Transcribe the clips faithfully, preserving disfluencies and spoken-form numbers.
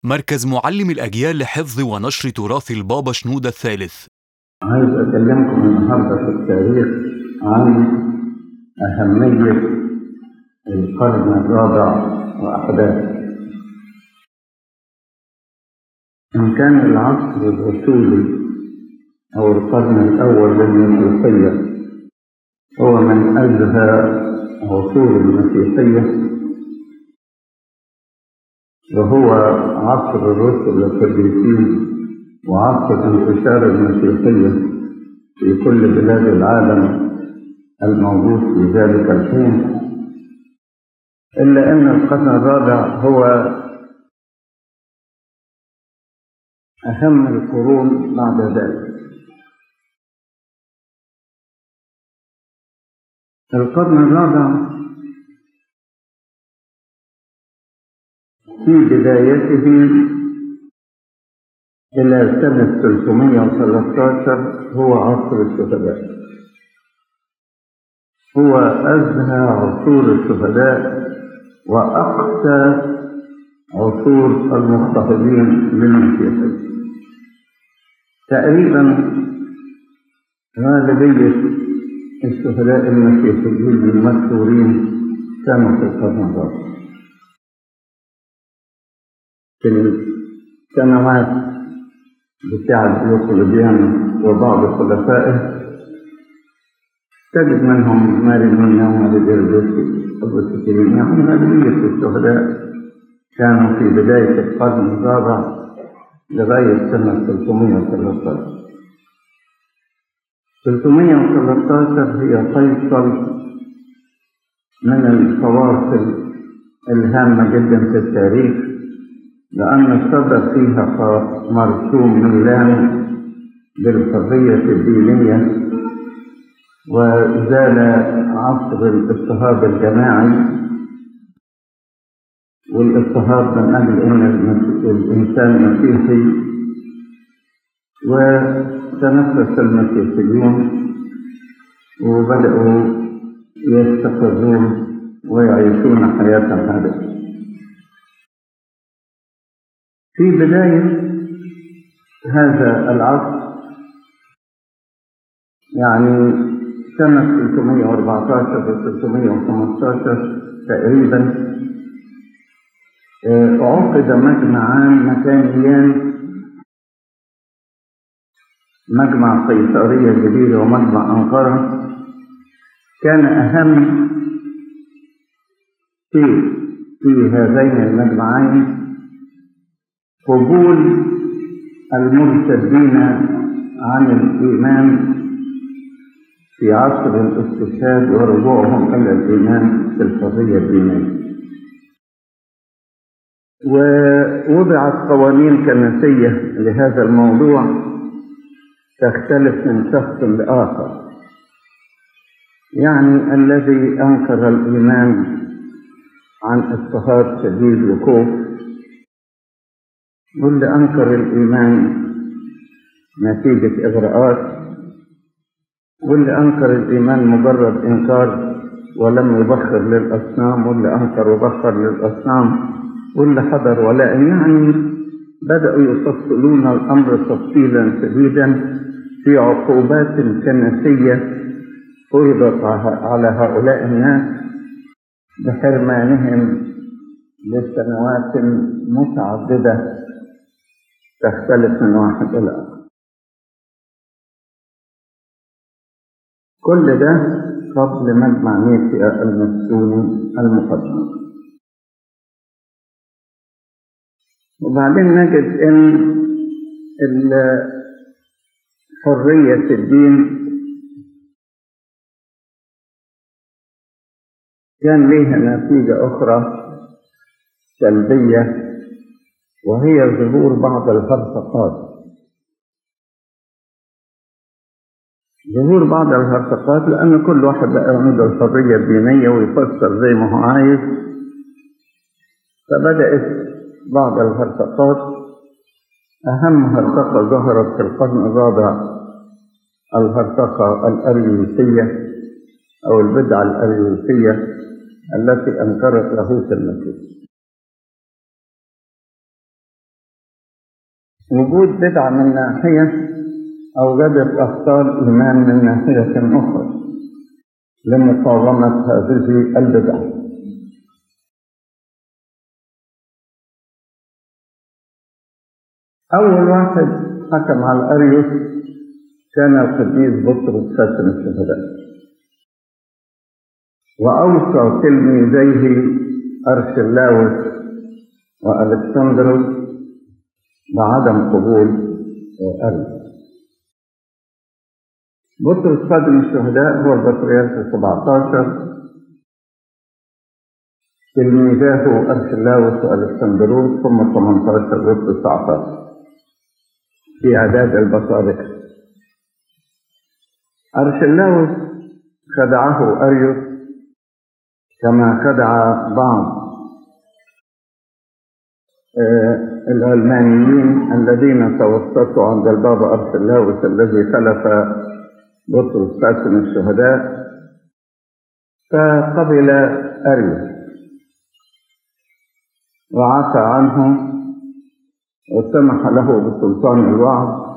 مركز معلم الأجيال لحفظ ونشر تراث البابا شنودة الثالث. عايز أكلمكم النهاردة في التاريخ عن أهمية القرن الرابع وأحداثه. إن كان العصر الرسولي أو القرن الأول للمسيحية هو من أزهى عصور المسيحية، وهو عصر الرسل القديسين وعصر انتشار المسيحية في كل بلاد العالم الموجود في ذلك الحين، إلا أن القرن الرابع هو أهم القرون بعد ذلك. القرن الرابع في بدايته إلى سنة ثلاثمائة وثلاثة عشر هو عصر الشهداء، هو أزهى عصور الشهداء وأقسى عصور المضطهدين للمسيحية. تقريبا غالبية الشهداء المسيحيين المشهورين كانوا في القرن الرابع. في السنوات بتاع ديوقليان وبعض خلفائه تجد منهم مارينيا وماريجردس أبو سكرين، يعني غالبية الشهداء كانوا في بداية القرن الرابع لغاية سنة ثلاثمائة وثلاثة عشر. ثلاثمائة وثلاثة عشر هي فيصل من الفواصل الهامة جدا في التاريخ، لأن صدر فيها مرسوم ميلان بالحرية الدينية، وزال عصر الاضطهاد الجماعي والاضطهاد من أجل أن الإنسان مسيحي، وتنفس المسيحيون وبدأوا يستقرون ويعيشون حياة هادئة. في بداية هذا العصر يعني سنة ثلاثمائة وأربعة عشر و ثلاثمائة وخمسة عشر تقريبا عقد مجمعان مكانيان، مجمع قيصرية الجديدة ومجمع أنقرة. كان أهم شيء في هذين المجمعين قبول المرتدين عن الإيمان في عصر الاستشهاد ورجوعهم إلى الإيمان في الحرية الدينية. ووضعت قوانين كنسية لهذا الموضوع تختلف من شخص لآخر، يعني الذي أنكر الإيمان عن اضطهاد شديد وخوف، واللي أنكر الإيمان نتيجة إغراءات، واللي أنكر الإيمان مجرد إنكار ولم يبخر للأصنام، واللي أنكر وبخر للأصنام، واللي حضر ولا. يعني بدأوا يفصلون الأمر تفصيلا شديدا في عقوبات كنسية فرضت على هؤلاء الناس بحرمانهم لسنوات متعددة تختلف من واحد إلى آخر. كل ده قبل مجمع نيقيا المسكوني المقدس. وبعدين نجد ان حرية الدين كان لها نتيجة أخرى سلبية، وهي ظهور بعض الهرطقات. ظهور بعض الهرطقات لأن كل واحد بقى عنده الحرية الدينية ويفسر زي ما هو عايز، فبدأت بعض الهرطقات. أهم هرطقة ظهرت في القرن الرابع الهرطقة الأريوسية أو البدعة الأريوسية التي أنكرت لاهوت المسيح. وجود بدعة من ناحية أوجدت أخطار إيمان من ناحية أخرى لمقاومة هذه البدعة. أول واحد حكم على أريوس كان القديس بطرس خاتم الشهداء، وأوصى تلميذيه أرشلاوس وألكسندروس بعدم قبول أريوس. بطرس خاتم الشهداء هو البطريرك السبعة عشر، تلميذاه أرشلاوس وألكسندروس هم ثمانية عشر وتسعة عشر في إعداد البطاركة. أرشلاوس خدعه أريوس كما خدع بعض العلمانيين الذين توسطوا عند البابا أرشلاوس الذي خلف بطرس خاتم الشهداء، فقبل أريوس وعفى عنه وسمح له بسلطان الوعظ.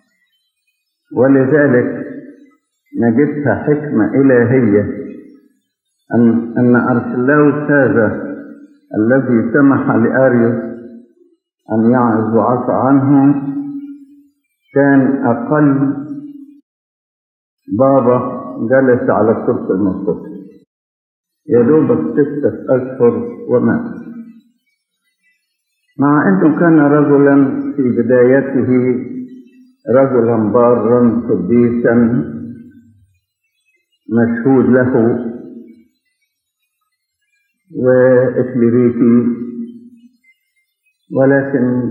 ولذلك نجدها حكمة إلهية أن أن أرشلاوس هذا الذي سمح لأريوس أن يعظ وعفى عنه كان أقل بابا جلس على الكرسي المنصوص يا دوب ستة أشهر ومات، مع أنه كان رجلا في بدايته رجلا بارا قديسا مشهود له وإكليريكي، ولكن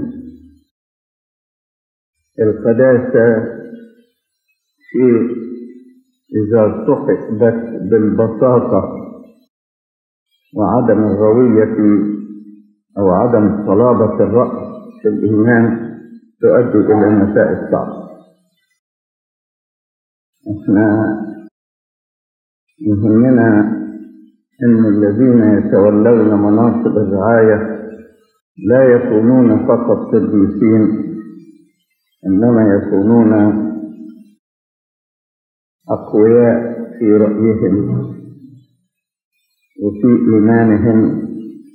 القداسة شيء إذا صحبت بالبساطة وعدم الروية أو عدم صلابة الرأس في الإيمان تؤدي إلى نتائج صعبة. إحنا يهمنا أن الذين يتولون مناصب الرعاية لا يكونون فقط قديسين، إنما يكونون أقوياء في رأيهم وفي إيمانهم،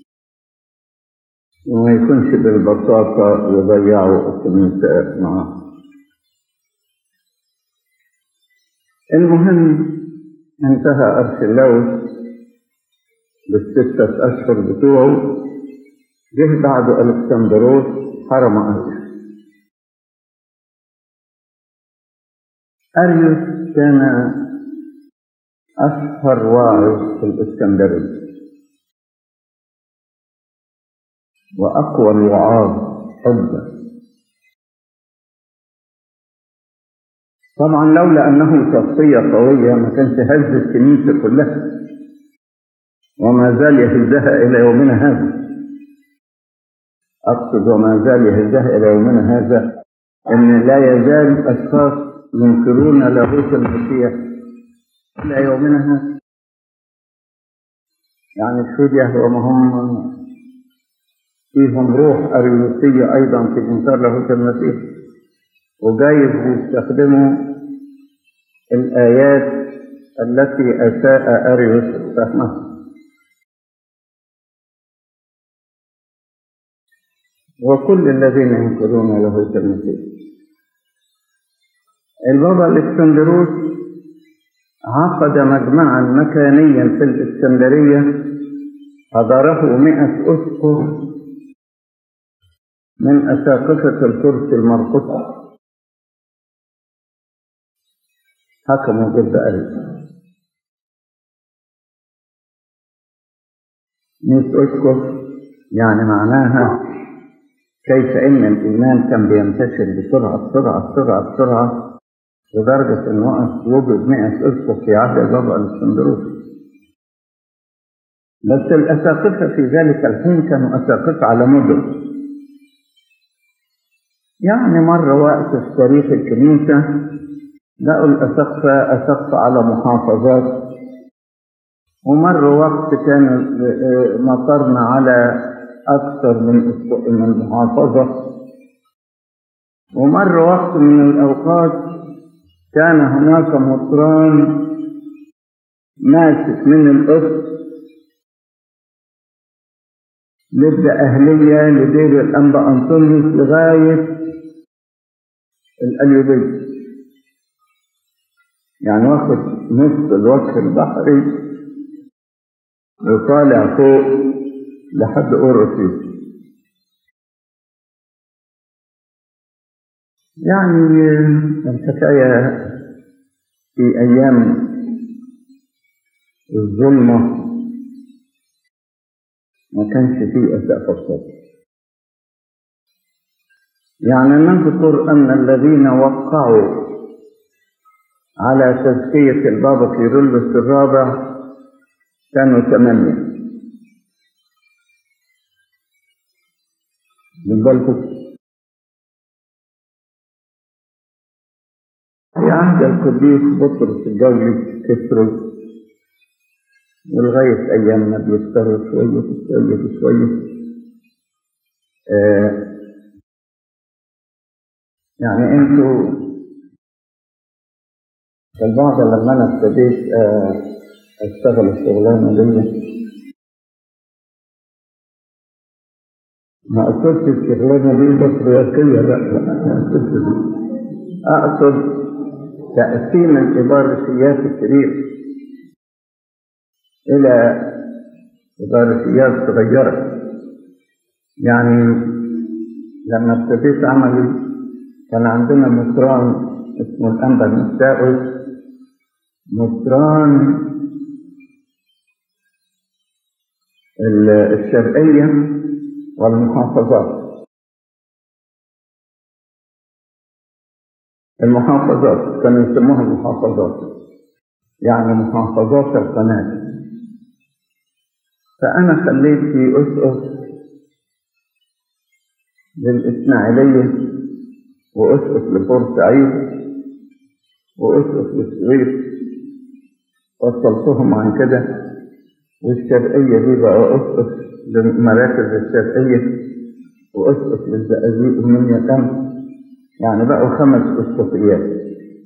وما يكونش بالبساطة يضيعوا الكنيسة معه. المهم انتهى أرشلاوس بالستة أشهر بتوعه، جه بعد ألكسندروس حرم أريوس. أريوس كان أشهر واعظ في الإسكندرية وأقوى الوعاظ حجة. طبعا لولا أنه شخصية قوية ما كانش هز الكنيسة كلها، وما زال يهزها إلى يومنا هذا. أقصد وما زال يهزها إلى يومنا هذا أن لا يزال أشخاص ينكرون لاهوت المسيح إلى يومنا هذا. يعني الشيوعية وهم فيهم روح أريوسية أيضا في إنكار لاهوت المسيح، وجايز بيستخدموا الآيات التي أساء أريوس فهمها. وكل الذين ينكرون لاهوت المسيح. البابا الإسكندروس عقد مجمعا مكانيا في الإسكندرية حضره مئة أسقف من أساقفة الكرسي المرقصة، حكموا ضد أريوس. مئة أسقف يعني معناها كيف إن الإيمان كان بينتشر بسرعة بسرعة بسرعة بسرعة لدرجة إن وقت وجد مئة أسقف في عهد البابا الإسكندروس. بس الأساقفة في ذلك الحين كانوا أساقفة على مدن. يعني مرة وقت في تاريخ الكنيسة لقوا الأساقفة أساقفة على محافظات، ومرة وقت كان مطرنا على أكثر من من محافظة، ومر وقت من الأوقات كان هناك مطران ماسك من القدس لدى أهلية لدير الأنبا أنطونيوس لغاية الأليوبية، يعني واخد نصف الوجه البحري وطالع فوق لحد أوروسيس. يعني الحكاية في أيام الظلمة ما كانش فيه أساء الصدر. يعني نذكر أن الذين وقعوا على تزكية البابا كيرلس الرابع كانوا ثمانية من بالكم. في عهد القديس بطرس الجولي كسروا ولغاية أيامنا بيكسروا شوية بشوية بشوية. آه يعني انتوا البعض لما انا ابتديت آه اشتغل الشغلانة دي ما اقصدش الشغلانة دي بطريقية، لا اقصد تقسيم الإبارشيات الكبيرة إلى إبارشيات صغيرة. يعني لما ابتديت عملي كان عندنا مطران اسمه الأنبا المستاؤس، مطران الشرقية والمحافظات. المحافظات كانوا يسموها المحافظات، يعني محافظات القناة. فأنا خليت في أسقف للإسماعيلية وأسقف لبورسعيد وأسقف للسويس، وصلتهم عن كده. والشرقية دي بقى أسقف للمراكز الشرقية وأسقف للزقازيق ومنيا تم، يعني بقوا خمس أسقفيات.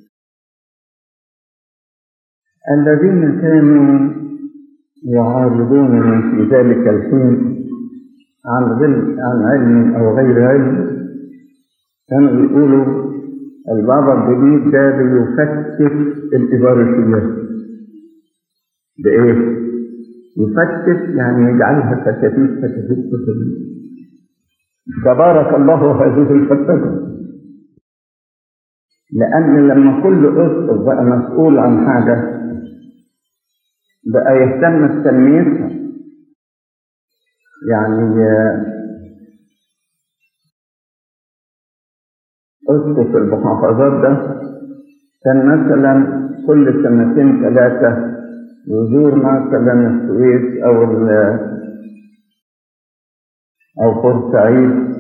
الذين كانوا يعارضونني في ذلك الحين عن عن علم أو غير علم كانوا يقولوا البابا الجديد ده بيفتت الإبارشيات. بإيه؟ يفتت يعني يجعلها فتاتيت فتاتيت فتاتيت. تبارك الله هذه الفتاتة. لأن لما كل أسقف بقى مسؤول عن حاجة بقى يهتم بتنميتها. يعني أسقف المحافظات ده كان مثلا كل سنتين ثلاثة يزور مثلا السويس أو أو بورسعيد،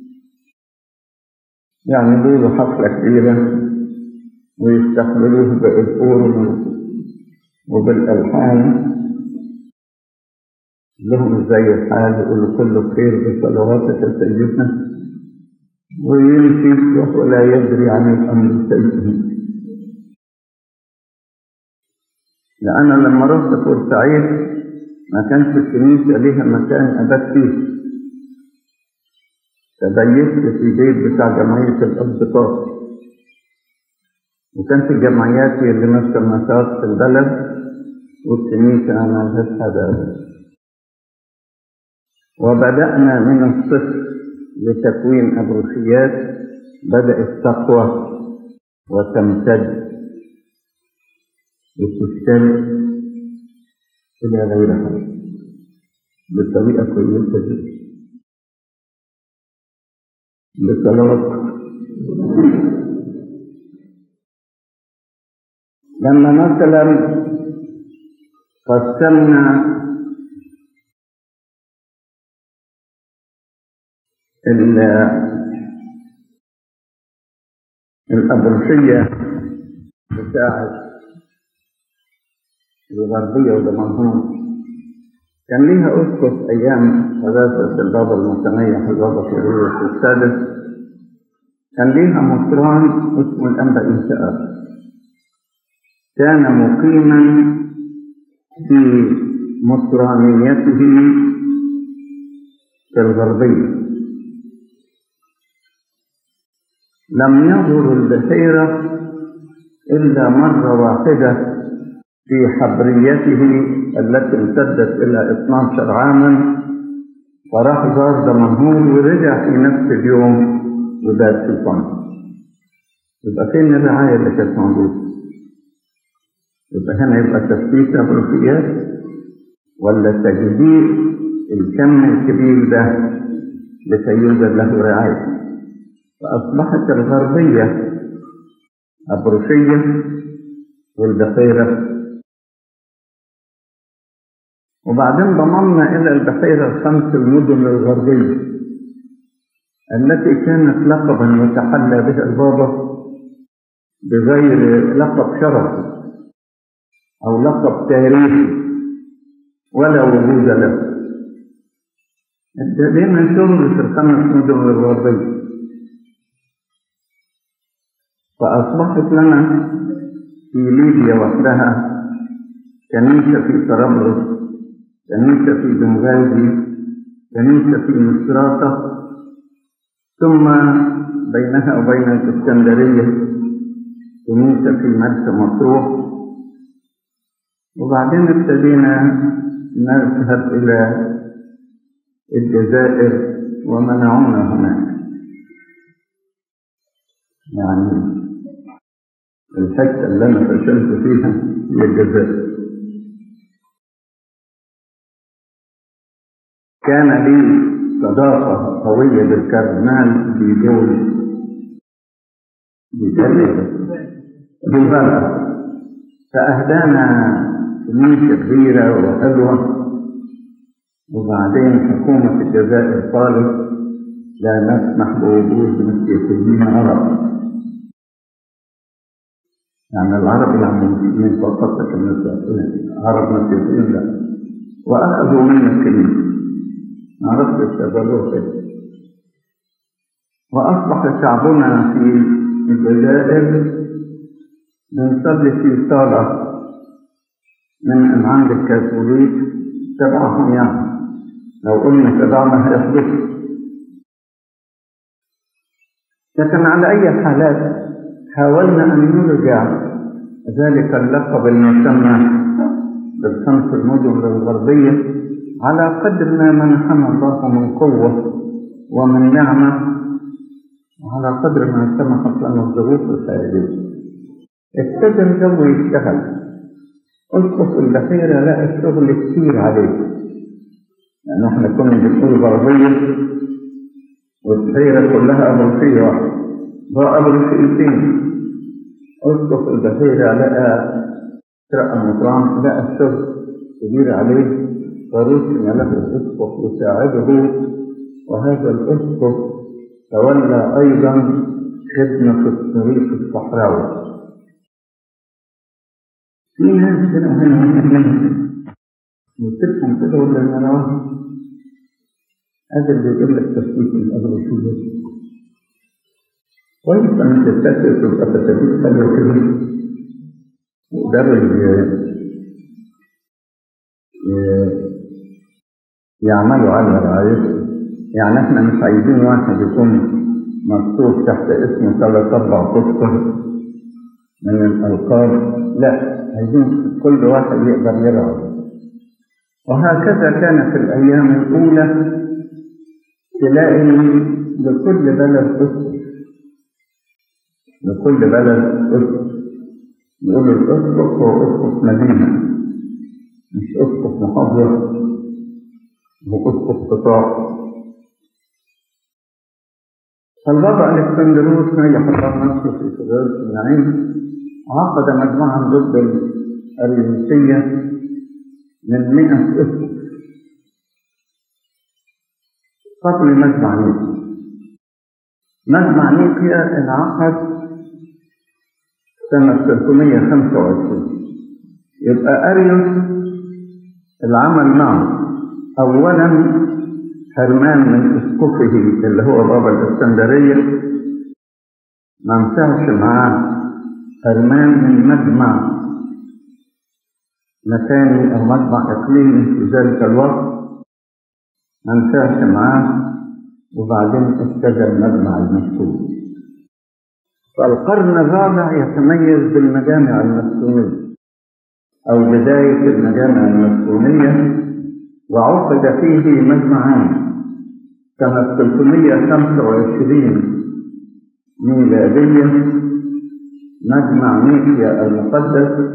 يعملوا له حفلة كبيرة ويستقبلوه بالأورم وبالألحان لهم زي الحال، يقولوا كله خير بصلواتك سيدنا، ويمشي وهو لا يدري عن الأمر شيئا. لأن لما رحت بورسعيد ما كانش الكنيسة ليها مكان أبات فيه، تبيت في بيت بتاع جمعية الأصدقاء، وكانت الجمعيات هي اللي ماسكة النشاط في البلد والكنيسة ما لهاش حاجة أبدا. وبدأنا من الصفر لتكوين أبروشيات بدأت تقوى وتمتد وتشترك إلى غيرها بطريقة كويسة جدا بصلوات. لما مثلا قسمنا الأبروشية بتاعت الغربية ودمنهور، كان ليها أسقف أيام حداثة البابا المتنيح البابا كيرلس السادس، كان ليها مطران اسمه الأنبا إنشاء، كان مقيما في مطرانيته في الغربية. لم يزر البحيرة إلا مرة واحدة في حبريته التي امتدت إلى اثني عشر عاما، وراح زار دمنهور ورجع في نفس اليوم وبات في القناة. يبقى فين الرعاية اللي كانت موجودة؟ يبقى هنا يبقى تثبيت الروحيات ولا تجديد الكم الكبير ده لكي يوجد له رعاية؟ فأصبحت الغربية أبروشية والبحيرة، وبعدين ضممنا إلى البحيرة الخمس المدن الغربية التي كانت لقبا يتحلى به البابا بغير لقب شرفي أو لقب تاريخي ولا وجود له. ابتدينا شغل في الخمس مدن الغربية، فأصبحت لنا في ليبيا وحدها كنيسة في طرابلس، كنيسة في بنغازي، كنيسة في مصراتة، ثم بينها وبين الإسكندرية كنيسة في مرسى مطروح، وبعدين ابتدينا نذهب إلى الجزائر ومنعونا هناك. يعني الحتة اللي أنا فشلت فيها هي الجزائر. كان لي صداقة قوية بالكاردينال بيجول بيبالغ، فأهدانا كنيسة كبيرة وحلوة، وبعدين حكومة الجزائر قالت لا نسمح بوجود مسيحيين عرب، يعني العرب يعني المسلمين فقط، لكن المسيحيين عرب مسيحيين لا، وأخذوا منا الكنيسة ما عرفت استقبلوه كده. وأصبح شعبنا في الجزائر بنصلي في صالة من عند الكاثوليك تبعهم، يعني لو قلنا تبعنا هيحدث. لكن على أي حالات حاولنا أن نرجع ذلك اللقب المسمى بالخمس المدن الغربية على قدر ما منحنا الله من قوة ومن نعمة، وعلى قدر ما سمحت لنا الظروف الخارجية. ابتدى الجو يشتغل. أسقف البحيرة لقى الشغل كتير عليه، لأن احنا كنا بنقول غربية والبحيرة كلها أبروشية واحدة، بقى أبروشيتين. أسقف البحيرة لقى شرق المطران لقى الشغل كبير عليه، فرسم له الأسقف يساعده، وهذا الأسقف تولى أيضا خدمة الطريق الصحراوي. في ناس كده هنا وتفهم كده ولا المنوات هذا اللي يقول لك تثبيت الأبروشية كويس أن تستثبت تبقى تثبيت حلوة كده، وقدروا يعملوا على رعايته. يعني احنا مش عايزين واحد يكون مكتوب تحت اسمه ثلاث أربع كتب من الألقاب، لا، عايزين كل واحد يقدر يرعى. وهكذا كان في الأيام الأولى تلاقي لكل بلد أسقف، لكل بلد أسقف. نقول الأسقف هو أسقف مدينة، مش أسقف محافظة، هو أسقف قطاع. فالبابا الإسكندروس نجح الله نفسه في صغيرة النعيم، عقد مجموعة ضد الأريوسية من مئة أسقف قبل مجمع نيقيا. مجمع نيقيا انعقد سنة ثلاثمائة وخمسة وعشرين. يبقى أريوس العمل معه أولا حرمان من أسقفه اللي هو بابا الإسكندرية، ما نفعش معاه حرمان من مجمع مكاني أو مجمع إقليمي في ذلك الوقت، ما نفعش معاه، وبعدين ابتدى المجمع المسكوني. فالقرن الرابع يتميز بالمجامع المسكونية أو بداية المجامع المسكونية، وعقد فيه مجمعان سنة ثلاثمائة وخمسة وعشرين ميلادية، مجمع نيقيا المقدس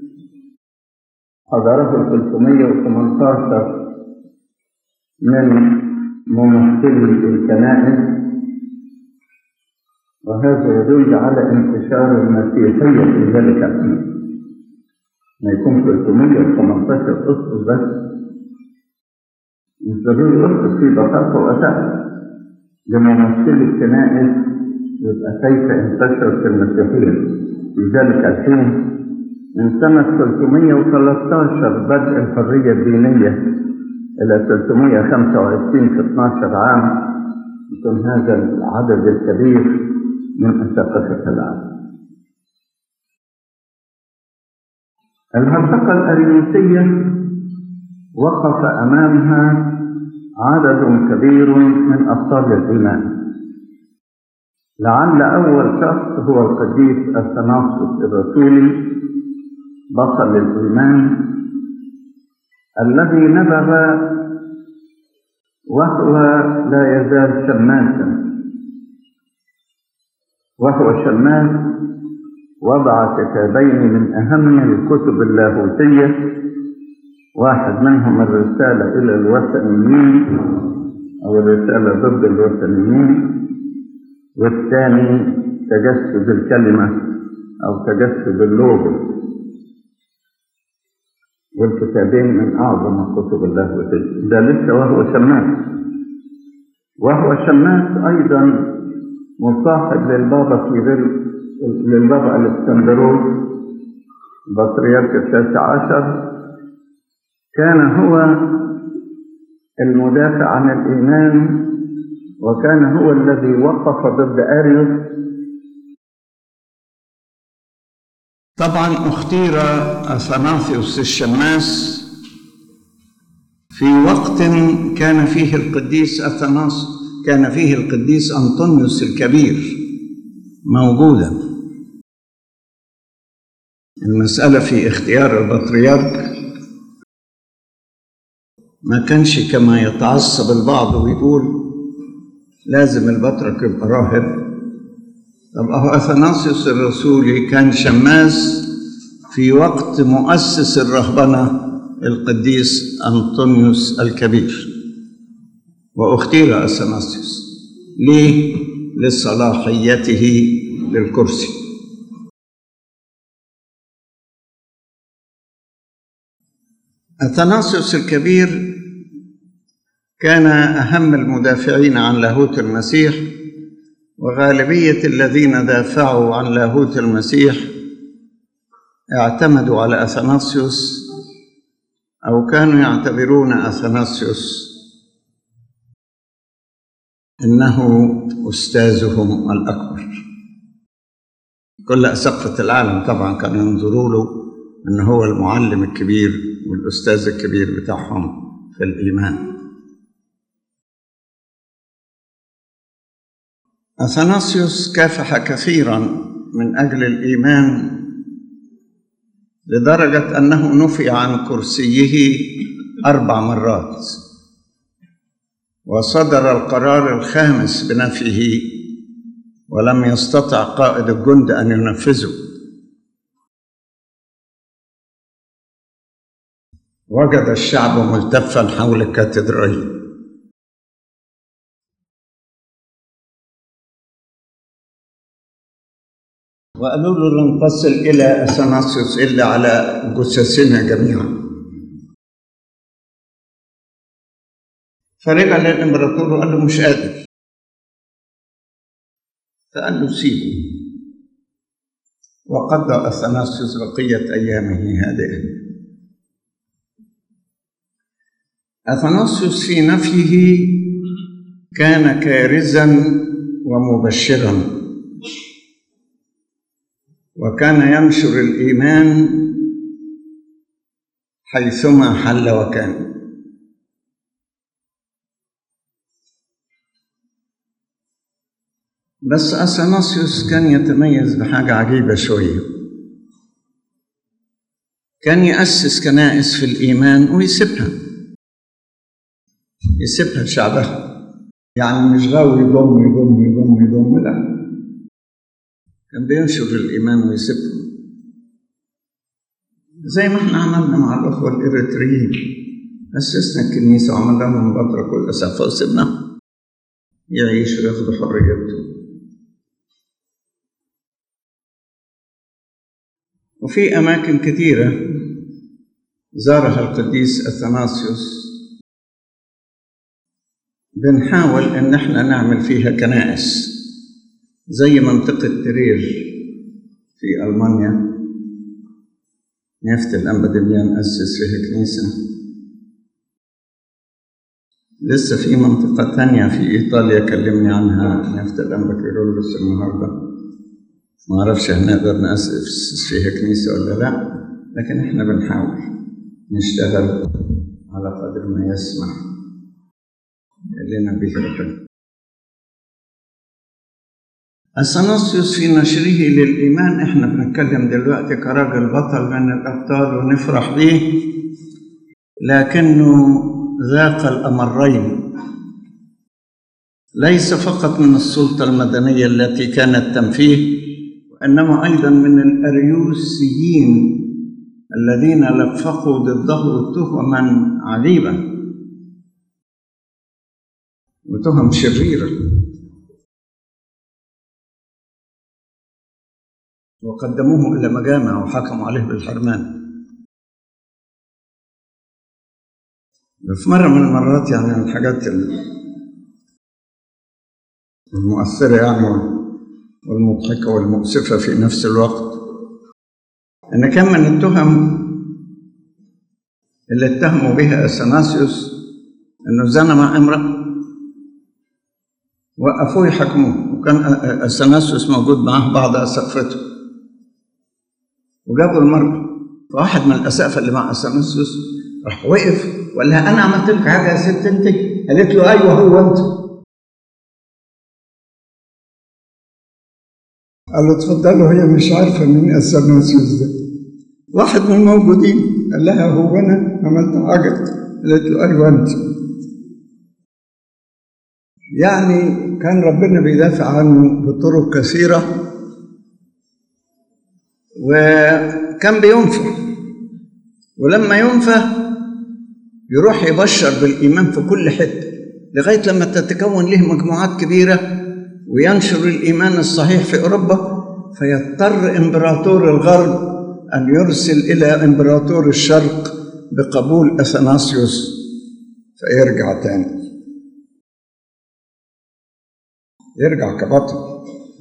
حضره ثلاثمائة وثمانية عشر من ممثلي الكنائس، وهذا يدل على انتشار المسيحية في ذلك الحين. ما يكون ثلاثمائة وثمانية عشر أسقف بس مش ضروري أسقف في بساطة وأساس لممثلي الكنائس، يبقى كيف انتشرت المسيحية في ذلك الحين. من سنة ثلاثمائة وثلاثة عشر بدء الحرية الدينية إلى ثلاثمائة وخمسة وعشرين في اثني عشر عام، يكون هذا العدد الكبير من أساقفة العالم. الهرطقة الأريوسية وقف أمامها عدد كبير من أبطال الإيمان. لعل أول شخص هو القديس أثناسيوس الرسولي بطل الإيمان، الذي نبغ وهو لا يزال شماسا، وهو شماس وضع كتابين من أهم الكتب اللاهوتية، واحد منهم الرسالة إلى الوثنيين أو الرسالة ضد الوثنيين، والثاني تجسد الكلمة أو تجسد اللوجو، والكتابين من أعظم الكتب اللاهوتية. ده لسه وهو شماس. وهو شماس أيضا مصاحب للبابا كيرل للبابا الإسكندروس البطريرك التاسع عشر. كان هو المدافع عن الإيمان، وكان هو الذي وقف ضد أريوس. طبعا اختير أثناسيوس الشماس في وقت كان فيه القديس أثناس كان فيه القديس أنطونيوس الكبير موجودا. المسألة في اختيار البطريرك ما كانش كما يتعصب البعض ويقول لازم البطرك يبقى راهب. طب أهو أثناسيوس الرسولي كان شماس في وقت مؤسس الرهبنة القديس أنطونيوس الكبير، واختير أثناسيوس ليه؟ لصلاحيته للكرسي. أثناسيوس الكبير كان أهم المدافعين عن لاهوت المسيح، وغالبية الذين دافعوا عن لاهوت المسيح اعتمدوا على أثناسيوس، أو كانوا يعتبرون أثناسيوس إنه أستاذهم الأكبر. كل أسقفة العالم طبعا كانوا ينظروا له إنه هو المعلم الكبير والأستاذ الكبير بتاعهم في الإيمان. أثناسيوس كافح كثيرا من أجل الإيمان، لدرجة أنه نفي عن كرسيه أربع مرات، وصدر القرار الخامس بنفيه ولم يستطع قائد الجند أن ينفذه. وجد الشعب ملتفا حول الكاتدرائية. وقالوا له لن تصل إلى أثناسيوس إلا على جثثنا جميعا. فرجع للإمبراطور وقال له مش قادر، فقال له سيبه. وقضى أثناسيوس بقية أيامه هادئا. أثناسيوس في نفيه كان كارزا ومبشرا، وكان ينشر الإيمان حيثما حل وكان. بس أثناسيوس كان يتميز بحاجة عجيبة شوية، كان يأسس كنائس في الإيمان ويسيبها يسيبها لشعبها، يعني مش غاوي يضم يضم يضم يضم لا، كان بينشر الإيمان ويسيبها، زي ما احنا عملنا مع الأخوة الإريتريين، أسسنا الكنيسة وعملنا لهم بطرك والأسقفة وسيبنا يعيشوا وياخدوا حريتهم. وفي أماكن كثيرة زارها القديس أثناسيوس بنحاول إن احنا نعمل فيها كنائس، زي منطقة ترير في ألمانيا، نفت الأنبا دميان أسس فيها كنيسة. لسه في منطقة تانية في إيطاليا كلمني عنها نفت الأنبا كيرلس النهاردة، ما أعرفش هنقدر نأسس فيها كنيسة ولا لا، لكن إحنا بنحاول نشتغل على قدر ما يسمح لنا به ربنا. أثناسيوس في نشره للإيمان، إحنا بنتكلم دلوقتي كراجل بطل من الأبطال ونفرح به، لكنه ذاق الأمرين، ليس فقط من السلطة المدنية التي كانت تنفيه، وإنما أيضا من الأريوسيين الذين لفقوا ضده تهما عجيبة وتهم شريرة، وقدموه إلى مجامع وحكموا عليه بالحرمان. في مرة من المرات، يعني الحاجات المؤثرة يعني والمضحكة والمؤسفة في نفس الوقت، أن كان من التهم اللي اتهموا بها أثناسيوس أنه زنى مع امرأة، وقفوه يحكموه، وكان أثناسيوس موجود معه بعض أسقفته، وجابوا المرأة، فواحد من الأسقفة اللي مع أثناسيوس راح وقف وقال لها أنا عملت لك حاجة يا ست أنت؟ قالت له أيوه هو أنت. قال له اتفضلوا، هي مش عارفة مين أثناسيوس ده. واحد من الموجودين قال لها هو أنا عملت حاجة؟ قالت له أيوه أنت. يعني كان ربنا بيدافع عنه بطرق كثيرة، وكان بينفع، ولما ينفع يروح يبشر بالإيمان في كل حتة لغاية لما تتكون له مجموعات كبيرة وينشر الإيمان الصحيح في أوروبا، فيضطر إمبراطور الغرب أن يرسل إلى إمبراطور الشرق بقبول أثناسيوس فيرجع تاني، يرجع كبطل،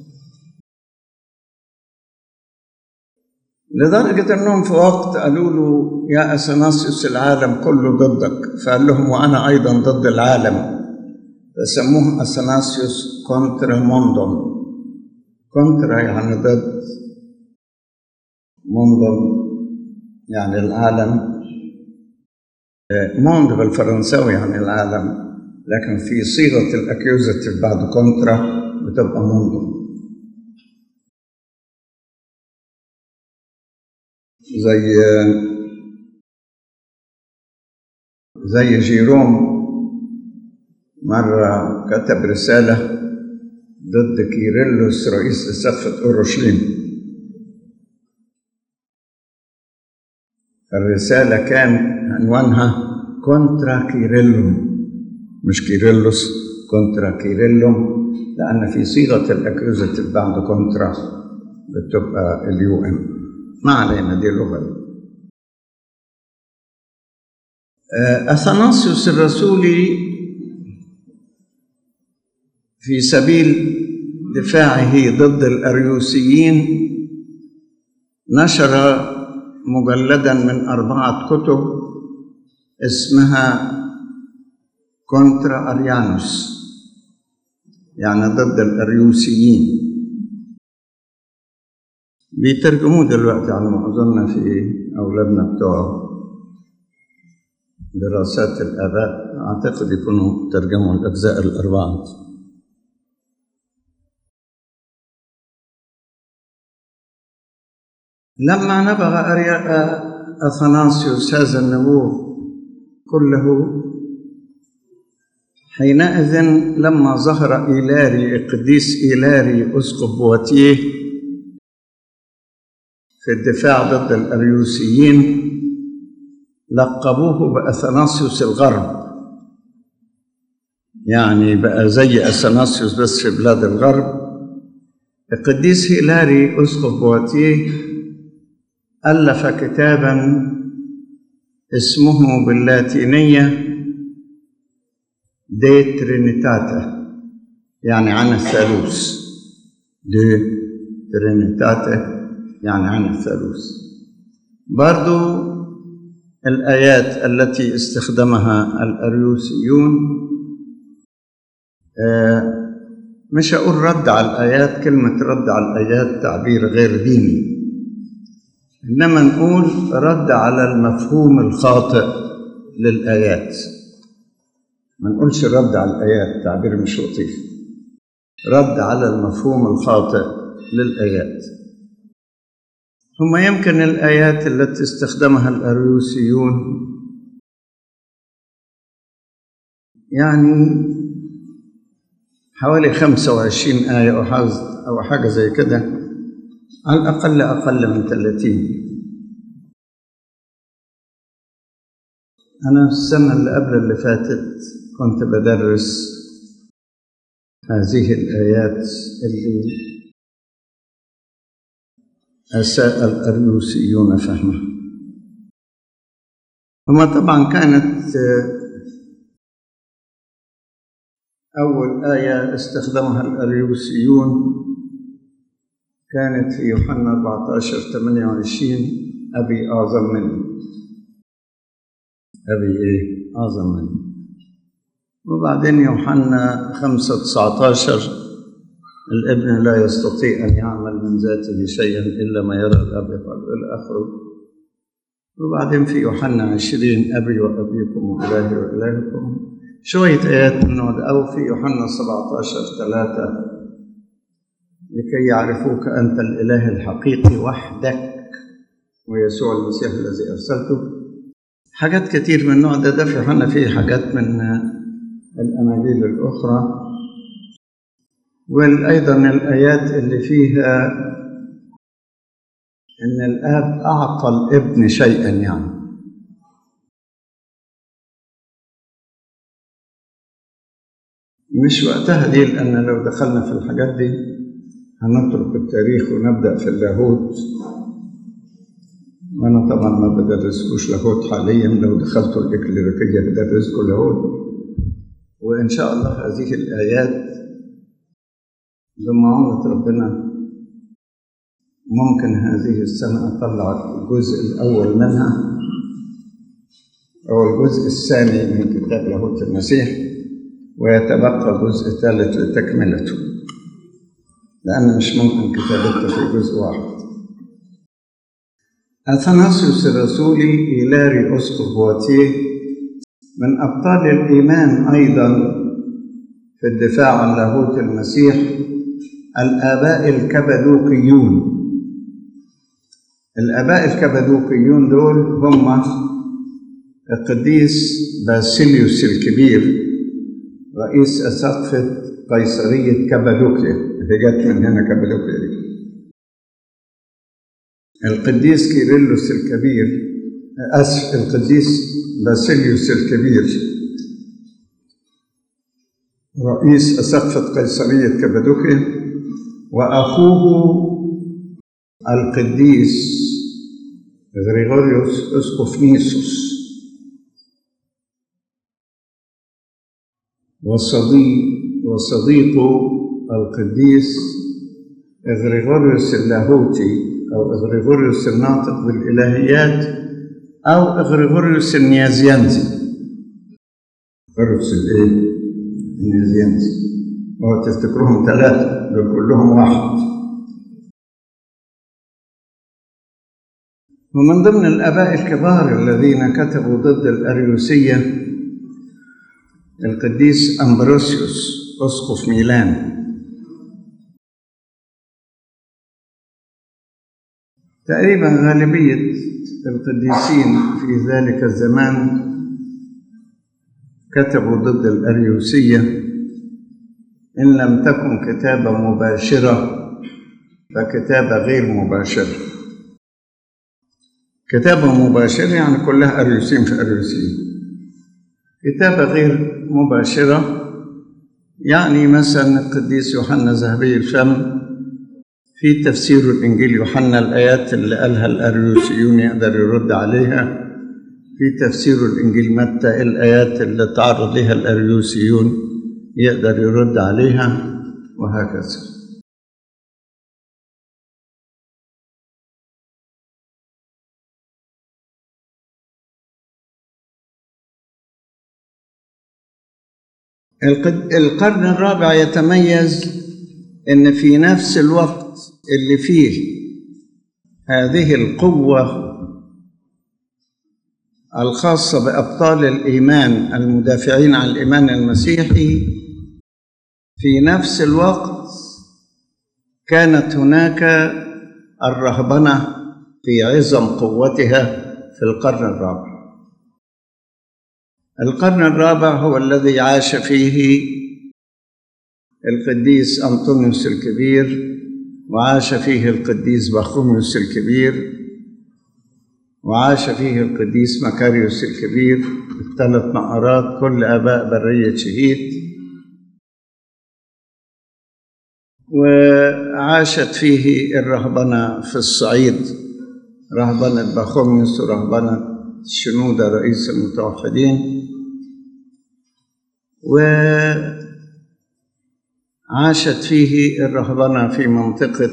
لدرجة أنهم في وقت قالوا له يا أثناسيوس العالم كله ضدك، فقال لهم وأنا أيضا ضد العالم، فسموه أثناسيوس كونترا موندوم. كونترا يعني ضد، موندوم يعني العالم، موند بالفرنساوي يعني العالم، لكن في صيغة الأكيوزاتيف بعد كونترا بتبقى موندوم. زي زي جيروم مرة كتب رسالة ضد كيرلس رئيس لسقفة أورشليم، الرسالة كان عنوانها كونترا كيرلم، مش كيرلس، كونترا كيرلم، لأن في صيغة الأكيوزاتيف بعد كونترا بتبقى اليو ام. ما علينا، دي لغة. أثناسيوس الرسولي في سبيل دفاعه ضد الأريوسيين نشر مجلدا من أربعة كتب اسمها كونترا أريانوس، يعني ضد الأريوسيين. بيترجموه دلوقتي على ما أظن في أولادنا بتوع دراسات الآباء، أعتقد يكونوا ترجموا الأجزاء الأربعة. لما نبغ أرياء أثناسيوس هذا النبوغ كله، حينئذ لما ظهر إيلاري القديس إيلاري أسقف بواتيه في الدفاع ضد الأريوسيين، لقبوه بأثناسيوس الغرب، يعني بقى زي أثناسيوس بس في بلاد الغرب. القديس إيلاري أسقف بواتيه ألف كتابا اسمه باللاتينية دي ترينيتاتا، يعني عن الثالوث. دي ترينيتاتا يعني عن الثالوث. برضو الآيات التي استخدمها الأريوسيون، مش أقول رد على الآيات، كلمة رد على الآيات تعبير غير ديني، إنما نقول رد على المفهوم الخاطئ للآيات. ما نقولش رد على الآيات، تعبير مش لطيف، رد على المفهوم الخاطئ للآيات. هم يمكن الآيات التي استخدمها الأريوسيون يعني حوالي خمسة وعشرين آية أو حاجة زي كده، على الأقل أقل من ثلاثين. أنا السنة اللي قبل اللي فاتت كنت بدرس هذه الآيات اللي أساء الأريوسيون فهمها. هما طبعا كانت أول آية استخدمها الأريوسيون كانت في يوحنا أربعة عشر ثمانية وعشرين، أبي أعظم مني. أبي إيه؟ أعظم مني. وبعدين يوحنا خمسة تسعة عشر، الابن لا يستطيع أن يعمل من ذاته شيئا إلا ما يرى الأب يفعل، إلى آخره. وبعدين في يوحنا عشرين، أبي وأبيكم وإلهي وإلهكم، شوية آيات من هذا. أو في يوحنا سبعة عشر ثلاثة، لكي يعرفوك أنت الإله الحقيقي وحدك ويسوع المسيح الذي أرسلته. حاجات كتير من النوع ده. ده في يوحنا فيه حاجات من الأناجيل الأخرى، وأيضا الآيات اللي فيها إن الآب أعطى الابن شيئا، يعني مش وقتها دي، لأن لو دخلنا في الحاجات دي هنترك التاريخ ونبدأ في اللاهوت، وأنا طبعا ما بدرسكوش لاهوت حاليا. لو دخلتوا الإكليريكية بدرسكوا لاهوت. وإن شاء الله هذه الآيات بمعونة ربنا ممكن هذه السنة أطلع الجزء الأول منها أو الجزء الثاني من كتاب لاهوت المسيح، ويتبقى جزء ثالث لتكملته، لأن مش ممكن كتابته في جزء واحد. أثناسيوس الرسولي إيلاري أسقف بواتيه من أبطال الإيمان أيضا في الدفاع عن لاهوت المسيح الآباء الكبدوقيون. الآباء الكبدوقيون دول هم القديس باسيليوس الكبير رئيس أساقفة قيصرية كبدوقيا، اللي جت من هنا كبدوقيا دي. القديس كيرلس الكبير، أسف القديس باسيليوس الكبير رئيس أساقفة قيصرية كبدوقيا، وأخوه القديس غريغوريوس أسقف نيسوس، وصديق وصديقه القديس غريغوريوس اللاهوتي أو غريغوريوس الناطق بالإلهيات أو غريغوريوس النيازيانزي. غريغوريوس الإيه؟ النيازيانزي. وتفتكروهم ثلاثة، دول كلهم واحد. ومن ضمن الآباء الكبار الذين كتبوا ضد الأريوسية القديس أمبروسيوس أسقف ميلان. تقريبا غالبية القديسين في ذلك الزمان كتبوا ضد الأريوسية، إن لم تكن كتابة مباشرة فكتابة غير مباشرة. كتابة مباشرة يعني كلها أريوسين في أريوسين. كتابة غير مباشرة يعني مثلا القديس يوحنا ذهبي الفم في تفسير الإنجيل يوحنا الآيات اللي قالها الأريوسيون يقدر يرد عليها، في تفسير الإنجيل متى الآيات اللي تعرض لها الأريوسيون يقدر يرد عليها، وهكذا. القرن الرابع يتميز إن في نفس الوقت اللي فيه هذه القوة الخاصة بأبطال الإيمان المدافعين عن الإيمان المسيحي، في نفس الوقت كانت هناك الرهبنة في عظم قوتها في القرن الرابع. القرن الرابع هو الذي عاش فيه القديس أنطونيوس الكبير، وعاش فيه القديس بخوميوس الكبير، وعاش فيه القديس مكاريوس الكبير، الثلاث نقرات كل آباء برية شهيد. وعاشت فيه الرهبنة في الصعيد، رهبنة بخوميوس ورهبنة شنودة رئيس المتوحدين، وعاشت فيه الرهبنة في منطقة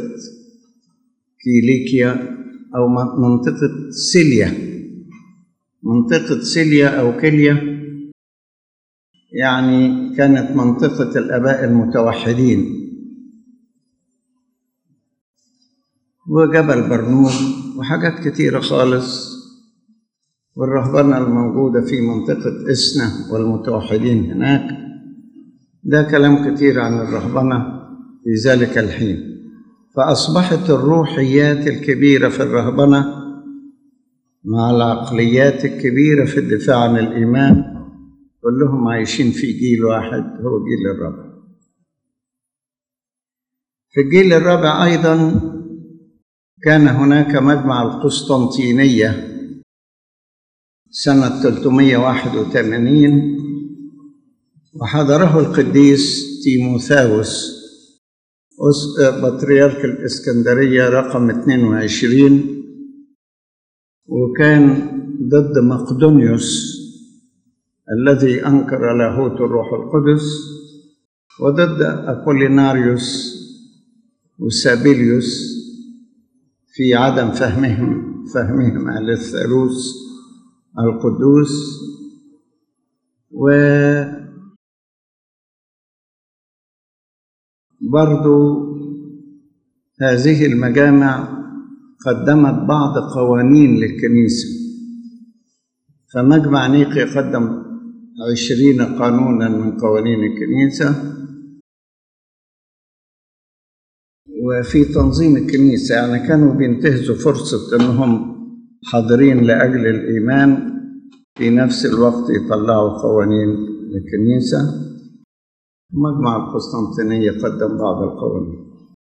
كيليكيا أو منطقة سيليا. منطقة سيليا أو كيليا يعني كانت منطقة الآباء المتوحدين، وجبل برنوب وحاجات كتيرة خالص. والرهبنة الموجودة في منطقة إسنا والمتوحدين هناك، ده كلام كتير عن الرهبنة في ذلك الحين. فأصبحت الروحيات الكبيرة في الرهبنة مع العقليات الكبيرة في الدفاع عن الإيمان كلهم عايشين في جيل واحد، هو جيل الرابع. في الجيل الرابع أيضا كان هناك مجمع القسطنطينية سنة ثلاثمائة وواحد وثمانين، وحضره القديس تيموثاوس بطريرك الإسكندرية رقم اثنين وعشرين، وكان ضد مقدونيوس الذي أنكر لاهوت الروح القدس، وضد أبوليناريوس وسابيليوس في عدم فهمهم فهمهم على الثالوث القدوس. وبرضو هذه المجامع قدمت بعض قوانين للكنيسة، فمجمع نيقيا قدم عشرين قانونا من قوانين الكنيسة. وفي تنظيم الكنيسة يعني كانوا بينتهزوا فرصة أنهم حاضرين لأجل الإيمان في نفس الوقت يطلعوا قوانين للكنيسة. مجمع القسطنطينية قدم بعض القوانين.